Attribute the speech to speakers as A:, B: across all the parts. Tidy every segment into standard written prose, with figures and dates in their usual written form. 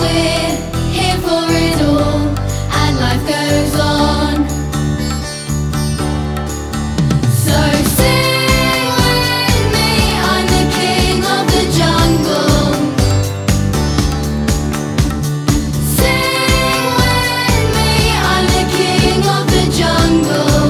A: we're here for it all, and life goes on. So sing with me, I'm the king of the jungle. Sing with me, I'm the king of the jungle.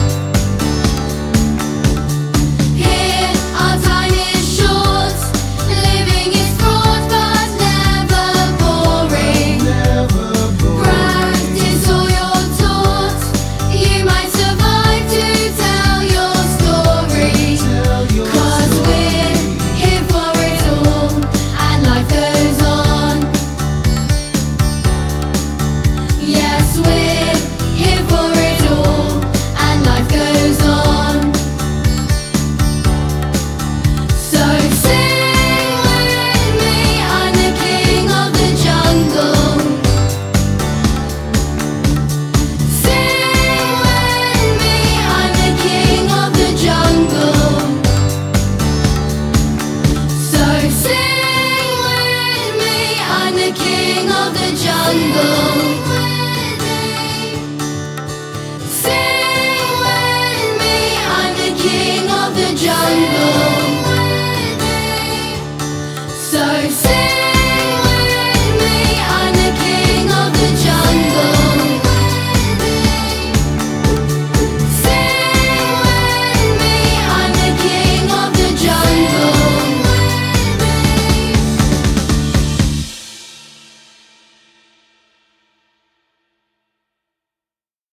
A: Here our time is short, living is fraught but never boring. Practice all you're taught, you might survive to tell your story. 'Cause we're here for it all, and life goes on. Yes, we're here for it all, and life goes on. So sing with me, I'm the king of the jungle. Sing with me, I'm the king of the jungle. So sing with me, I'm the king of the jungle. Sing with me, I'm the king of the jungle. So sing